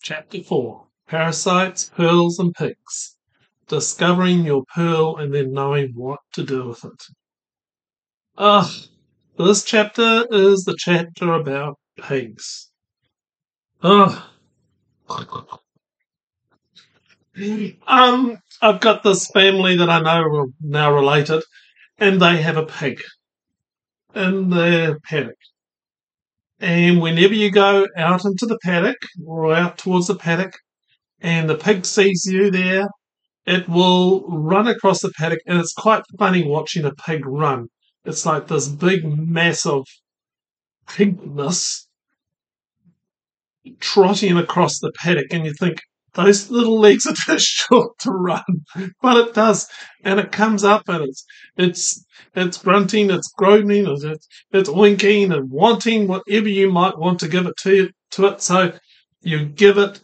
Chapter 4: Parasites, Pearls and Pigs. Discovering your pearl and then knowing what to do with it. This chapter is the chapter about pigs. Ugh. I've got this family that I know are now related, and they have a pig in their paddock. And whenever you go out into the paddock or out towards the paddock and the pig sees you there, it will run across the paddock, and it's quite funny watching a pig run. It's like this big mass of pigness trotting across the paddock, and you think, those little legs are too short to run, but it does, and it comes up and it's grunting, it's groaning, it's oinking and wanting whatever you might want to give it to it. So you give it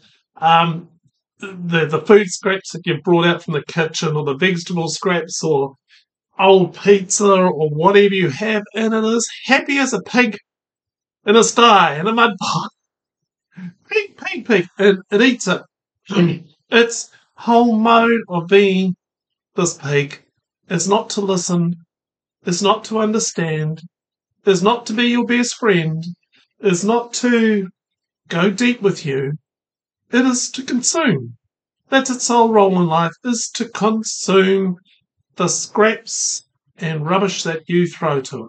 the food scraps that you've brought out from the kitchen, or the vegetable scraps, or old pizza, or whatever you have, and it is happy as a pig in a sty in a mud pot. Pig, and it eats it. Its whole mode of being this pig is not to listen, is not to understand, is not to be your best friend, is not to go deep with you. It is to consume. That's its sole role in life, is to consume the scraps and rubbish that you throw to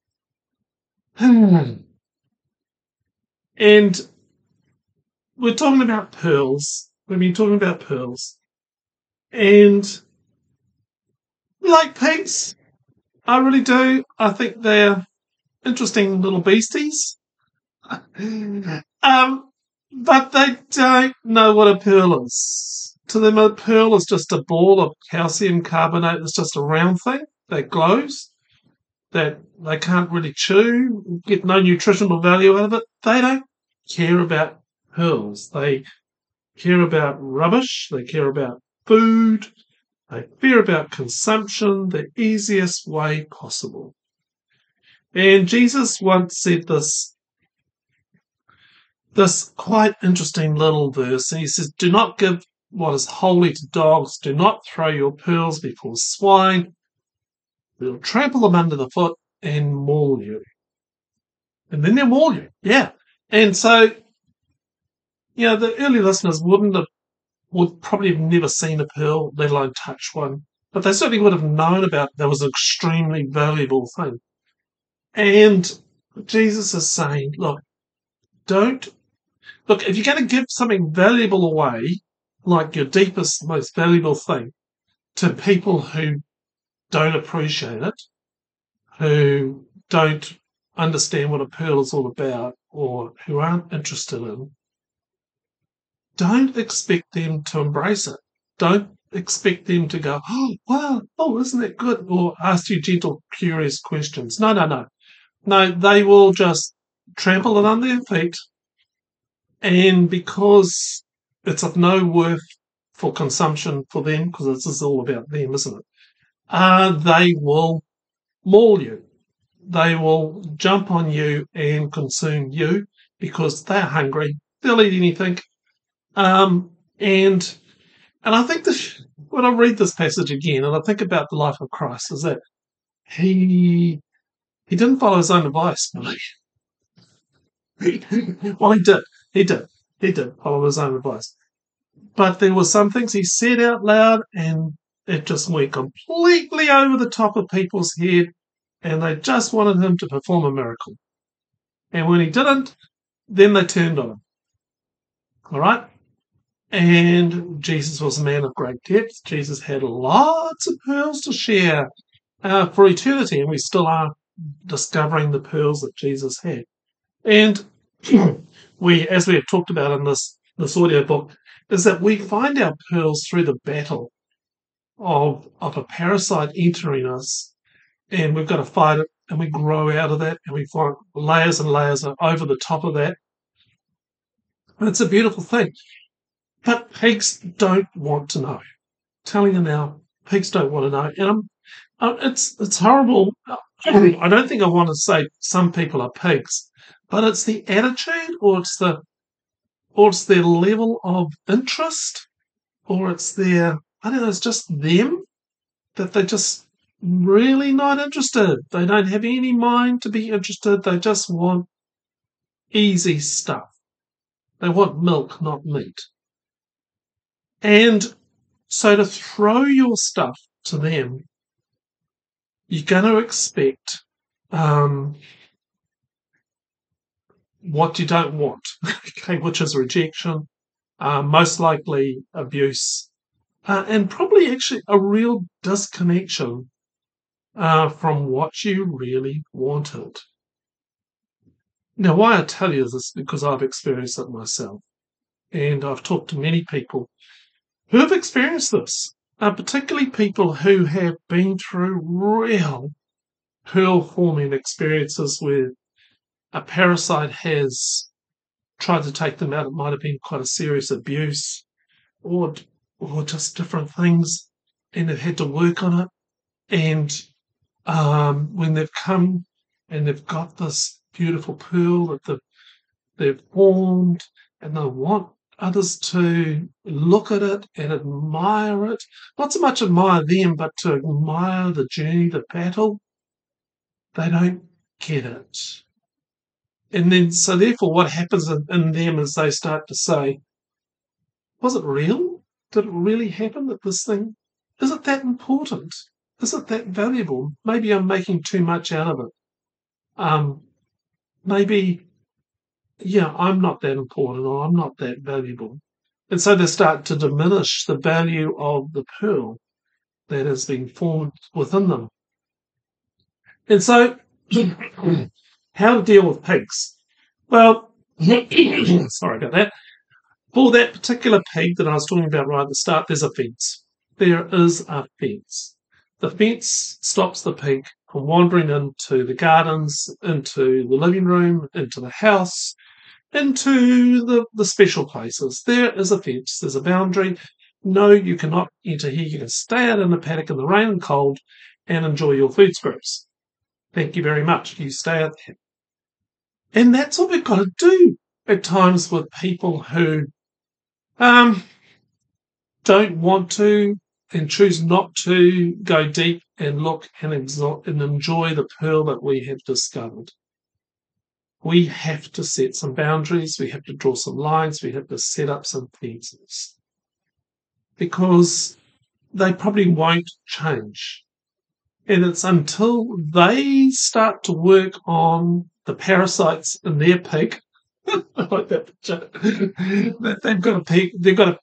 it. And we're talking about pearls. We've been talking about pearls. And we like pigs. I really do. I think they're interesting little beasties. But they don't know what a pearl is. To them, a pearl is just a ball of calcium carbonate. It's just a round thing that glows, that they can't really chew, get no nutritional value out of it. They don't care about pearls. They care about rubbish. They care about food. They care about consumption the easiest way possible. And Jesus once said this quite interesting little verse. And he says, "Do not give what is holy to dogs. Do not throw your pearls before swine. They'll trample them under the foot and maul you." And then they'll maul you. Yeah. And so, the early listeners would probably have never seen a pearl, let alone touch one. But they certainly would have known about that was an extremely valuable thing. And Jesus is saying, look, if you're going to give something valuable away, like your deepest, most valuable thing, to people who don't appreciate it, who don't understand what a pearl is all about, or who aren't interested in, don't expect them to embrace it. Don't expect them to go, "Oh, wow, oh, isn't that good?" or ask you gentle, curious questions. No. No, they will just trample it under their feet, and because it's of no worth for consumption for them, because this is all about them, isn't it? They will maul you. They will jump on you and consume you because they're hungry. They'll eat anything. And I think when I read this passage again, and I think about the life of Christ, is that he didn't follow his own advice, really. Well, he did follow his own advice, but there were some things he said out loud, and it just went completely over the top of people's head, and they just wanted him to perform a miracle. And when he didn't, then they turned on him. All right? And Jesus was a man of great depth. Jesus had lots of pearls to share for eternity, and we still are discovering the pearls that Jesus had. And as we have talked about in this audio book, is that we find our pearls through the battle of a parasite entering us, and we've got to fight it, and we grow out of that, and we find layers and layers over the top of that. And it's a beautiful thing. But pigs don't want to know. I'm telling you now, pigs don't want to know. And it's horrible. I don't think I want to say some people are pigs, but it's the attitude, or or it's their level of interest, or it's their, I don't know, it's just them that they're just really not interested. They don't have any mind to be interested. They just want easy stuff. They want milk, not meat. And so to throw your stuff to them, you're going to expect what you don't want, okay, which is rejection, most likely abuse, and probably actually a real disconnection from what you really wanted. Now, why I tell you this is because I've experienced it myself, and I've talked to many people who have experienced this, particularly people who have been through real pearl-forming experiences where a parasite has tried to take them out. It might have been quite a serious abuse or just different things, and they've had to work on it. And when they've come and they've got this beautiful pearl that they've formed, and they want others to look at it and admire it, not so much admire them, but to admire the journey, the battle, they don't get it. And then, so therefore, what happens in them is they start to say, was it real? Did it really happen that this thing, is it that important? Is it that valuable? Maybe I'm making too much out of it. Maybe, yeah, I'm not that important or I'm not that valuable. And so they start to diminish the value of the pearl that has been formed within them. And so, how to deal with pigs? Well, sorry about that. For that particular pig that I was talking about right at the start, there's a fence. There is a fence. The fence stops the pig from wandering into the gardens, into the living room, into the house, into the special places. There is a fence. There's a boundary. No, you cannot enter here. You can stay out in the paddock in the rain and cold and enjoy your food scraps. Thank you very much. You stay out there. And that's what we've got to do at times with people who don't want to and choose not to go deep and look and enjoy the pearl that we have discovered. We have to set some boundaries. We have to draw some lines. We have to set up some fences because they probably won't change. And it's until they start to work on the parasites in their pig. I like that picture. They've got a pig. They've got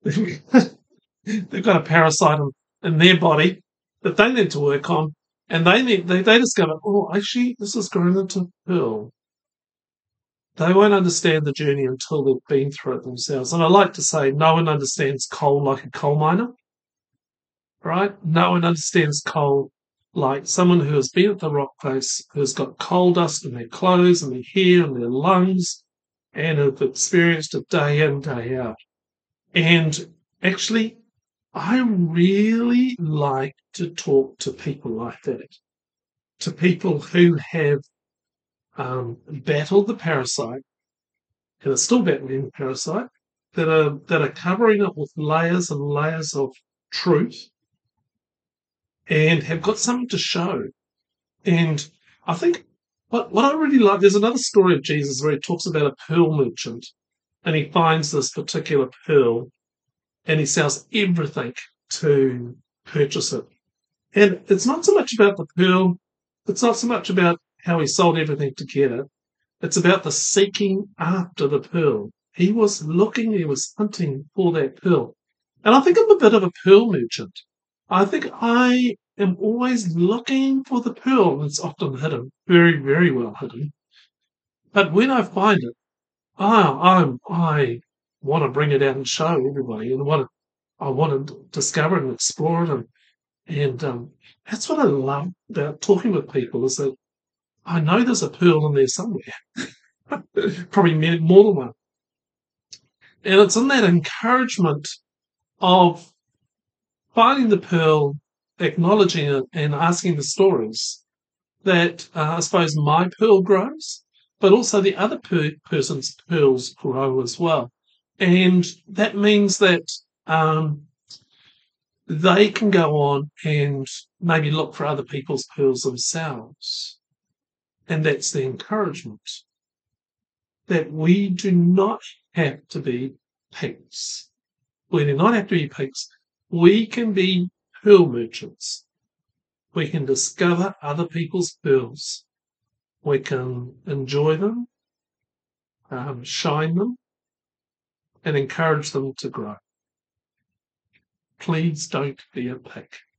a parasite in their body that they need to work on, and they discover, oh, actually, this has grown into pearl. They won't understand the journey until they've been through it themselves. And I like to say, no one understands coal like a coal miner, right? No one understands coal like someone who has been at the rock face, who's got coal dust in their clothes and their hair and their lungs, and have experienced it day in, day out. And actually, I really like to talk to people like that, to people who have battled the parasite and are still battling the parasite, that are covering it with layers and layers of truth and have got something to show. And I think what I really like, there's another story of Jesus where he talks about a pearl merchant and he finds this particular pearl and he sells everything to purchase it. And it's not so much about the pearl, it's not so much about how he sold everything to get it, it's about the seeking after the pearl. He was looking, he was hunting for that pearl. And I think I'm a bit of a pearl merchant. I think I am always looking for the pearl, and it's often hidden, very, very well hidden. But when I find it, I want to bring it out and show everybody, and I want to discover and explore it, and that's what I love about talking with people is that I know there's a pearl in there somewhere, probably more than one, and it's in that encouragement of finding the pearl, acknowledging it, and asking the stories that I suppose my pearl grows, but also the other person's pearls grow as well. And that means that they can go on and maybe look for other people's pearls themselves. And that's the encouragement that we do not have to be pigs. We do not have to be pigs. We can be pearl merchants. We can discover other people's pearls. We can enjoy them, shine them, and encourage them to grow. Please don't be a pig.